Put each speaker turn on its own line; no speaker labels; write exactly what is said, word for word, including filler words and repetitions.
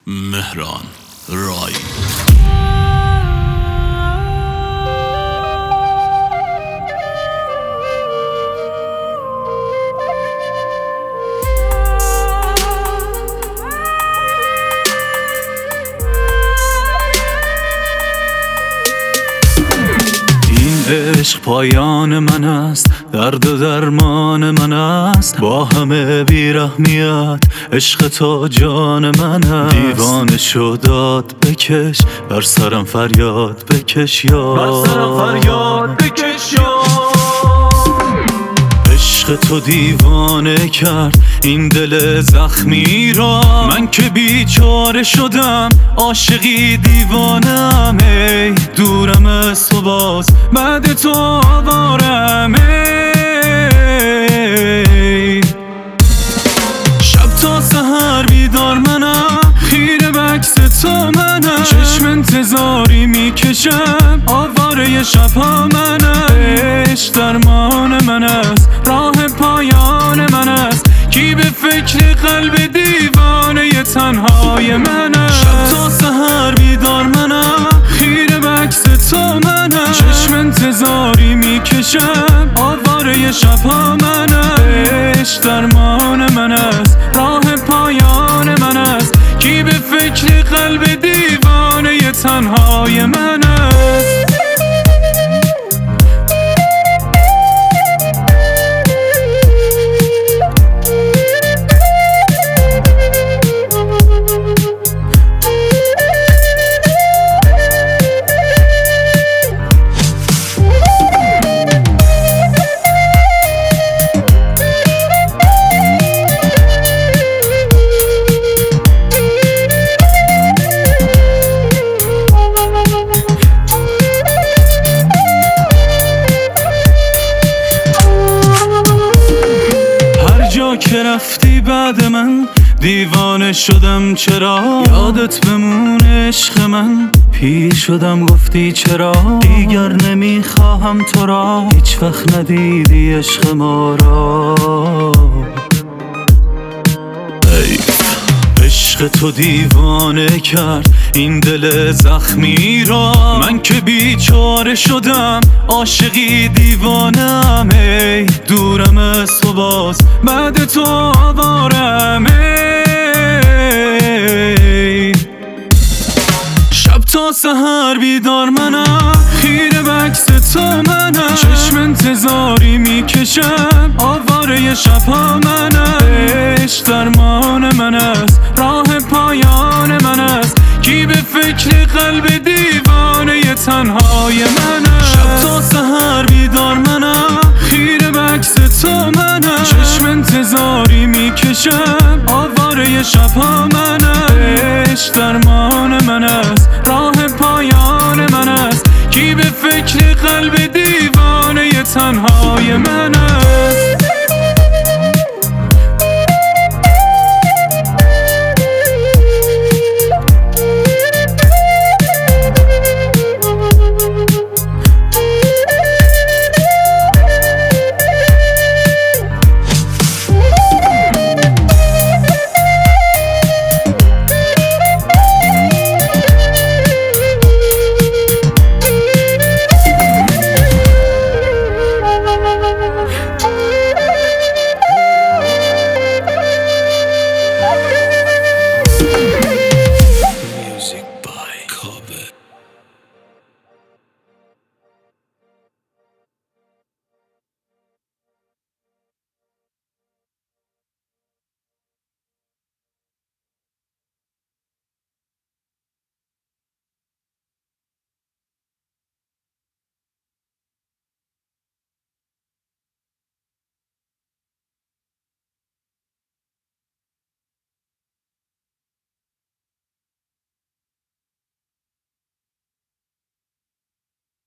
مهران رای.
عشق پایان من است، درد و درمان من است، با همه بیرحمیت عشق تو جان من است. دیوانه شو داد بکش، بر سرم فریاد بکش یا بر سرم فریاد بکش یا عشق تو دیوانه کرد این دل زخمی را. من که بیچاره شدم، عاشقی دیوانم. ای دورم از تو باز، بعد تو آوارم. ای شب تا سحر بیدار منم، خیره به عکس تو منم. چشم انتظاری میکشم، آواره شبها منم. عشق درمان من است، راه پایان من است. کی به فکر قلب دیوانه تنهای من است. شب تا سحر بیدار منم، خیره به عکس تو منم. چشم انتظاری میکشم، آواره شبها منم. عشق درمان من است، راه پایان من است. کی به فکر قلب دیوانه تنهای من است. که رفتی بعد من دیوانه شدم، چرا یادت بمونه عشق من. پیر شدم گفتی چرا دیگر نمیخواهم تو را. هیچ وقت ندیدی عشق ما را. ای عشق تو دیوانه کرد این دل زخمی را. من که بیچاره شدم، عاشقی دیوانم. ای دورم از تو باز، بعد تو آوارم. ای شب تا سحر بیدار منم، خیره به عکس تو منم. چشم انتظاری میکشم، آواره شبها منم. عشق درمان من است، راه پایان من است. کی به فکر قلب دیوانه تنهای من است. شب تا سحر بیدار منم، خیره به عکس تو منم. چشم انتظاری میکشم، آواره شبها منم. عشق درمان